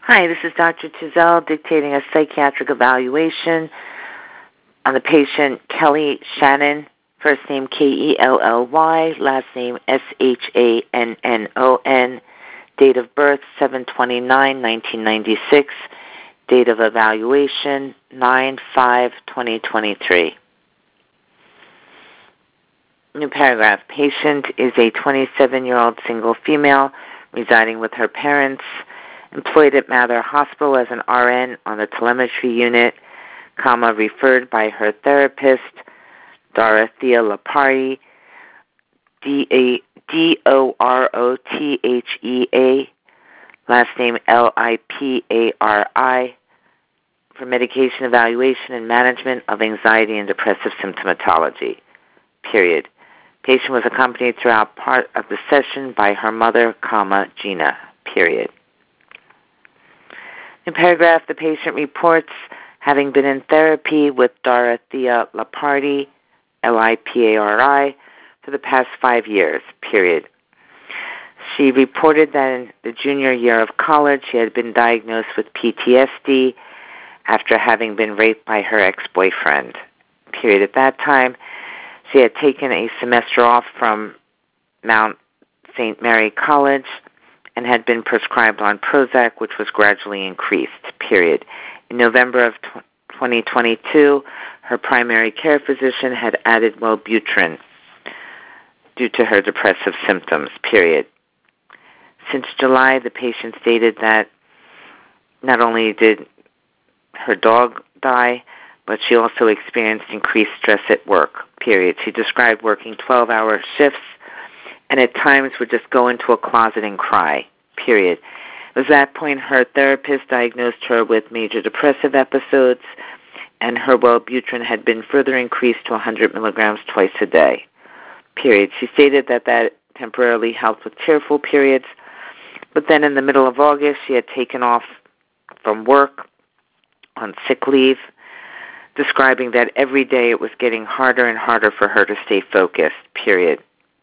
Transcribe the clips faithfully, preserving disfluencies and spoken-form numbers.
Hi, this is Doctor Tizell dictating a psychiatric evaluation on the patient Kelly Shannon, first name K E L L Y, last name S H A N N O N, date of birth seven twenty-nine nineteen ninety-six, date of evaluation nine five twenty twenty-three. New paragraph. Patient is a twenty-seven-year-old single female residing with her parents, employed at Mather Hospital as an R N on the telemetry unit, comma, referred by her therapist, Dorothea Lipardi, D O R O T H E A, last name L I P A R I, for medication evaluation and management of anxiety and depressive symptomatology, period. Patient was accompanied throughout part of the session by her mother, comma, Gina, period. In paragraph, the patient reports having been in therapy with Dorothea Lipardi, L I P A R I, for the past five years, period. She reported that in the junior year of college, she had been diagnosed with P T S D after having been raped by her ex-boyfriend, period. At that time, she had taken a semester off from Mount Saint Mary College and had been prescribed on Prozac, which was gradually increased, period. In November of twenty twenty-two, her primary care physician had added Wellbutrin due to her depressive symptoms, period. Since July, the patient stated that not only did her dog die, but she also experienced increased stress at work, period. She described working twelve-hour shifts and at times would just go into a closet and cry, period. At that point, her therapist diagnosed her with major depressive episodes, and her Wellbutrin had been further increased to one hundred milligrams twice a day, period. She stated that that temporarily helped with tearful periods, but then in the middle of August, she had taken off from work on sick leave, describing that every day it was getting harder and harder for her to stay focused, period.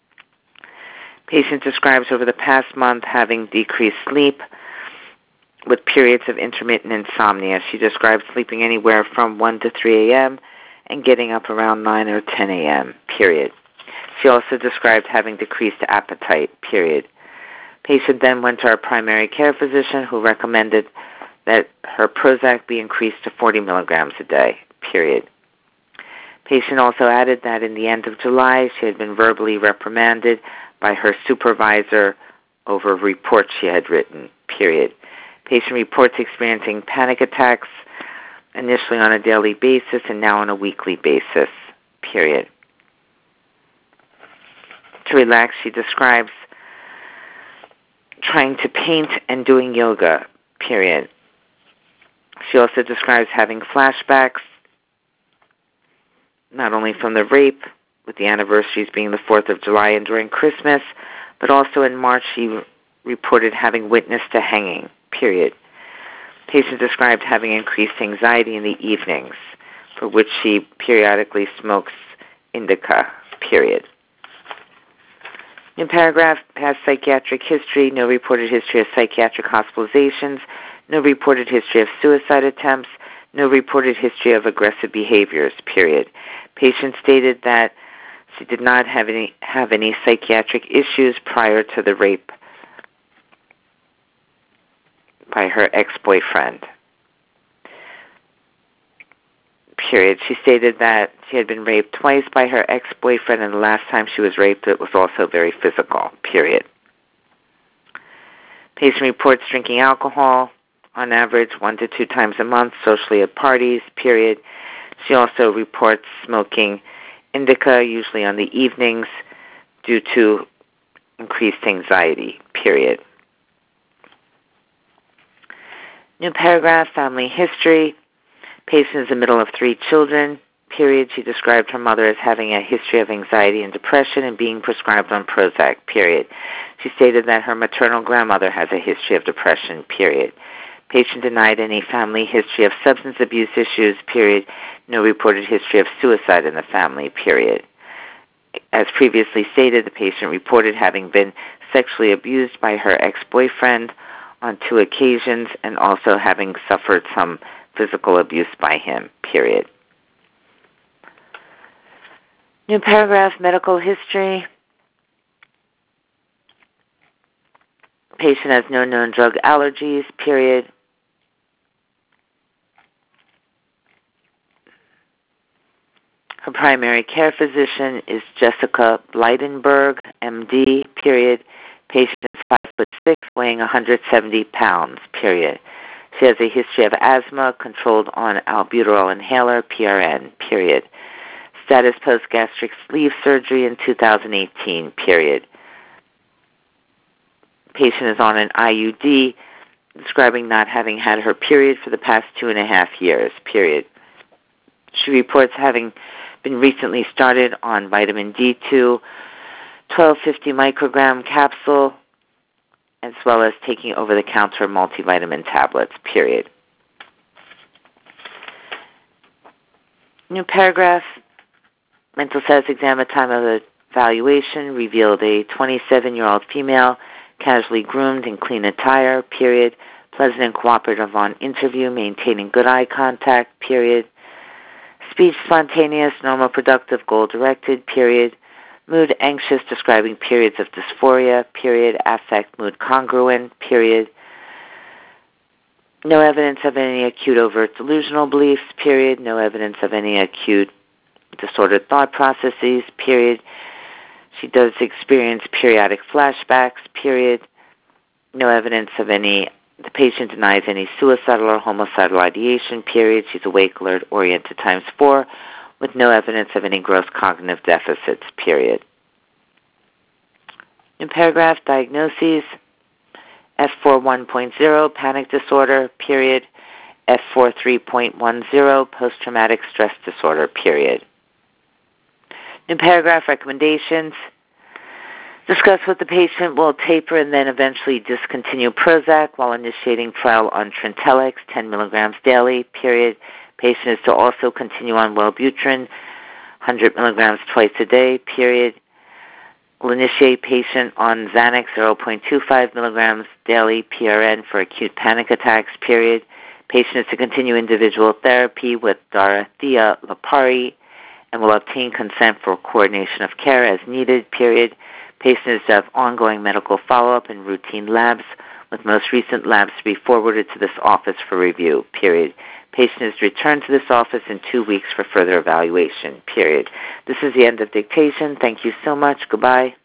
Patient describes over the past month having decreased sleep with periods of intermittent insomnia. She describes sleeping anywhere from one to three a.m. and getting up around nine or ten a.m., period. She also described having decreased appetite, period. Patient then went to her primary care physician, who recommended that her Prozac be increased to forty milligrams a day, period. Patient also added that in the end of July, she had been verbally reprimanded by her supervisor over reports she had written, period. Patient reports experiencing panic attacks initially on a daily basis and now on a weekly basis, period. To relax, she describes trying to paint and doing yoga, period. She also describes having flashbacks, not only from the rape, with the anniversaries being the fourth of July and during Christmas, but also in March she re- reported having witnessed a hanging, period. Patient described having increased anxiety in the evenings, for which she periodically smokes indica, period. In paragraph, past psychiatric history, no reported history of psychiatric hospitalizations, no reported history of suicide attempts, no reported history of aggressive behaviors, period. Patient stated that she did not have any have any psychiatric issues prior to the rape by her ex-boyfriend, period. She stated that she had been raped twice by her ex-boyfriend, and the last time she was raped, it was also very physical, period. Patient reports drinking alcohol on average one to two times a month, socially at parties, period. She also reports smoking indica, usually on the evenings, due to increased anxiety, period. New paragraph, family history. Patient is the middle of three children, period. She described her mother as having a history of anxiety and depression and being prescribed on Prozac, period. She stated that her maternal grandmother has a history of depression, period. Patient denied any family history of substance abuse issues, period. No reported history of suicide in the family, period. As previously stated, the patient reported having been sexually abused by her ex-boyfriend on two occasions and also having suffered some physical abuse by him, period. New paragraph, medical history. Patient has no known drug allergies, period. Her primary care physician is Jessica Bleidenberg, M D, period. Patient is five foot six, weighing one hundred seventy pounds, period. She has a history of asthma, controlled on albuterol inhaler, P R N, period. Status post-gastric sleeve surgery in two thousand eighteen, period. Patient is on an I U D, describing not having had her period for the past two and a half years, period. She reports having been recently started on vitamin D two, twelve fifty microgram capsule, as well as taking over-the-counter multivitamin tablets, period. New paragraph. Mental status exam at time of evaluation revealed a twenty-seven-year-old female, casually groomed in clean attire, period. Pleasant and cooperative on interview, maintaining good eye contact, period. Speech spontaneous, normal, productive, goal-directed, period. Mood anxious, describing periods of dysphoria, period. Affect, mood congruent, period. No evidence of any acute overt delusional beliefs, period. No evidence of any acute disordered thought processes, period. She does experience periodic flashbacks, period. No evidence of any, the patient denies any suicidal or homicidal ideation, period. She's awake, alert, oriented times four, with no evidence of any gross cognitive deficits, period. In paragraph, diagnoses, F forty-one point zero, panic disorder, period. F forty-three point ten, post-traumatic stress disorder, period. In paragraph, recommendations. Discuss with the patient will taper and then eventually discontinue Prozac while initiating trial on Trintellix, ten milligrams daily, period. Patient is to also continue on Wellbutrin, one hundred milligrams twice a day, period. Will initiate patient on Xanax, zero point two five milligrams daily, P R N, for acute panic attacks, period. Patient is to continue individual therapy with Dorothea Lipari and will obtain consent for coordination of care as needed, period. Patient is to have ongoing medical follow-up and routine labs, with most recent labs to be forwarded to this office for review, period. Patient is to return to this office in two weeks for further evaluation, period. This is the end of dictation. Thank you so much. Goodbye.